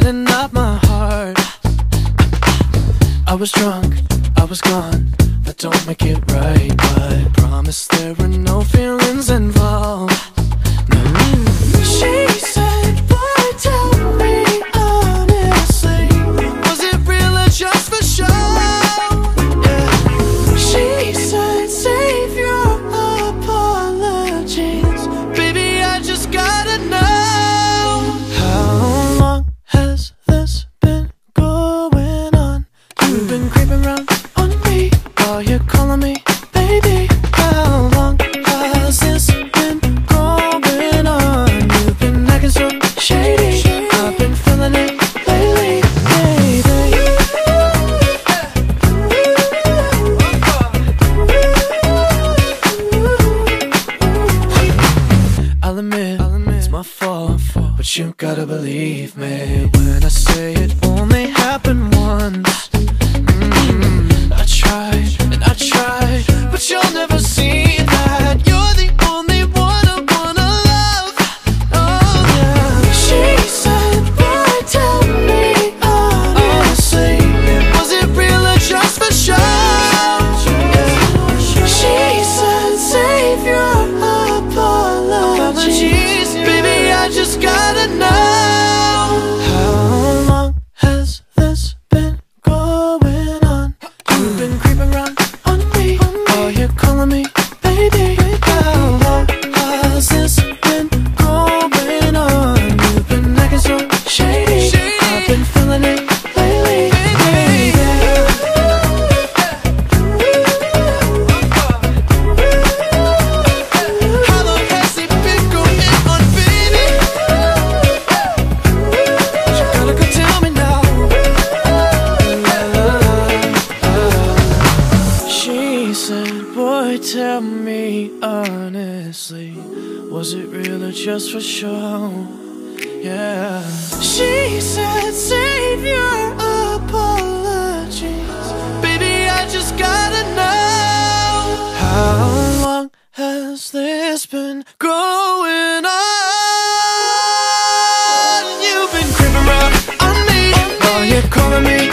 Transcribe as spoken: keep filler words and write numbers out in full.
setting up my heart. I was drunk, I was gone, that don't make it right, but promise there were no feelings involved. No. She said, boy, tell me honestly, was it real or just for show? Yeah. She said, save your apologies, baby, I just gotta know. How long has this been going on? You've been creeping around on me while you're calling me baby. How long has this been going on? You've been acting so shady, I've been feeling it lately, baby. I'll admit, it's my fault, but you gotta believe me when I say it only happened once. Mm, I tried and I tried, but you'll never see that. You're the only one I wanna love. Oh yeah. She said, boy, tell me honestly, was it real or just for show? Yeah. She said, save your apologies, baby, I just gotta know. How long has this been going on? You've been creeping around on me while you're calling me baby. How long has this been going on? You've been acting so shady, I've been feeling it lately, baby. How long has it been going on, baby? You gotta go tell me now. She said, boy, tell me honestly, was it real or just for show? Yeah. She said, save your apologies, baby, I just gotta know. How long has this been going on? You've been creeping around on me while you're calling me